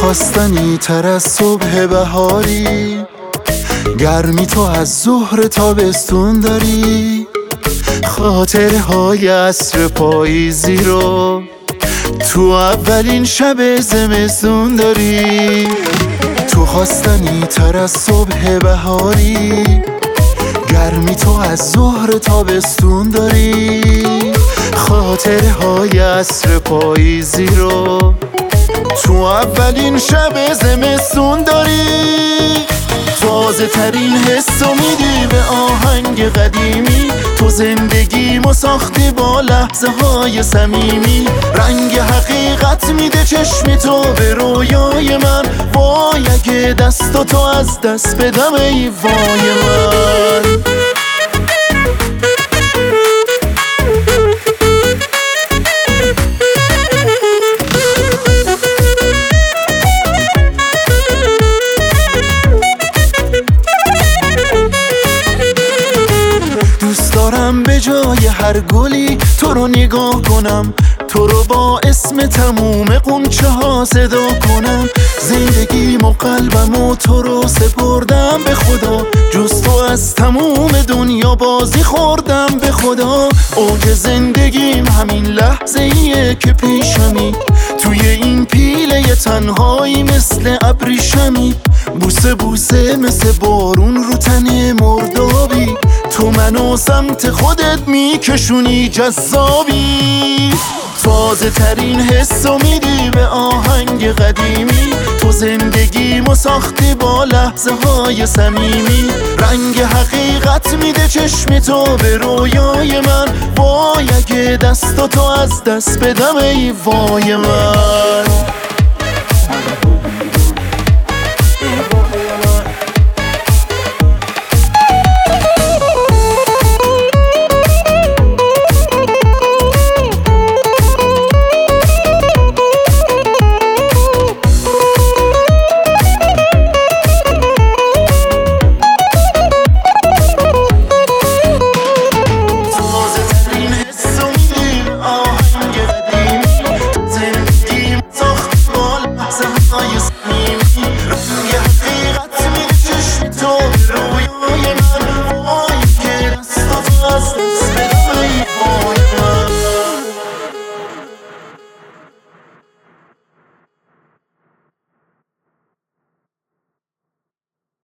خواستنی تر از صبح بهاری، گرمی تو از ظهر تابستون داری، خاطره های عصر پاییزی رو تو اولین شب زمستون داری. تو خواستنی تر از صبح بهاری، گرمی تو از ظهر تابستون داری، خاطره های عصر پاییزی رو تو اولین شب زمستون داری. تازه ترین حس و میدی به آهنگ قدیمی، تو زندگیمو ساختی با لحظه های صمیمی، رنگ حقیقت میده چشم تو به رویای من، وای اگه دست تو از دست بدم ای وای من. دوست دارم به جای هر گلی تو رو نگاه کنم، تو رو با اسم تموم قنچه ها صدا کنم، زندگیم و قلبم و تو رو سپردم به خدا، جز تو از تموم دنیا بازی خوردم به خدا. اوج زندگیم همین لحظه ایه که پیشمی، توی این پیله تنهایی مثل ابریشمی، بوسه بوسه مثل بارون رو تن مردابی، تو منو سمت خودت میکشونی جذابی. تازه ترین حس و میدی به آهنگ قدیمی، تو زندگیمو ساختی با لحظه های صمیمی، رنگ حقیقت میده چشم تو به رویای من، وای اگه دست تو از دست بدم ای وای من.